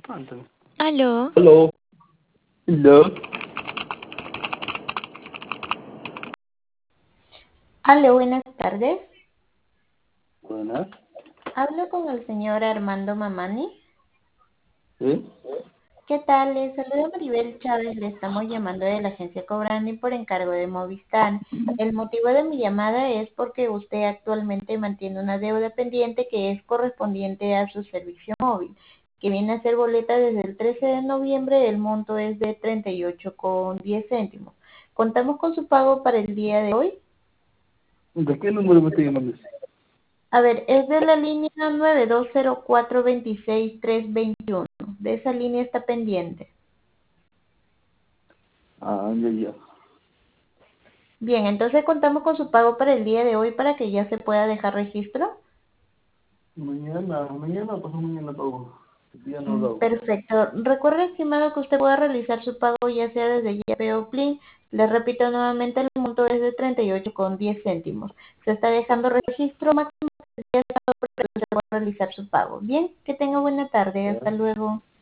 Anthony. Aló, Hello. Hello. aló, buenas tardes. Buenas. Hablo con el señor Armando Mamani. ¿Sí? ¿Qué tal? Les saluda Maribel Chávez. Le estamos llamando de la agencia Cobrani por encargo de Movistar. El motivo de mi llamada es porque usted actualmente mantiene una deuda pendiente que es correspondiente a su servicio móvil, que viene a ser boleta desde el 13 de noviembre. El monto es de 38,10 céntimos. ¿Contamos con su pago para el día de hoy? ¿De qué número me estoy llamando? A ver, es de la línea 9204262321. De esa línea está pendiente. Ah, ya. Bien, entonces contamos con su pago para el día de hoy para que ya se pueda dejar registro. Mañana o pasado mañana pago. Ya no lo hago. Perfecto. Recuerde, estimado, que usted pueda realizar su pago ya sea desde Yape o Plin. Le repito nuevamente, el monto es de 38,10 céntimos. Se está dejando registro máximo de 10 para que usted pueda realizar su pago. Bien, que tenga buena tarde. Hasta Ya. luego.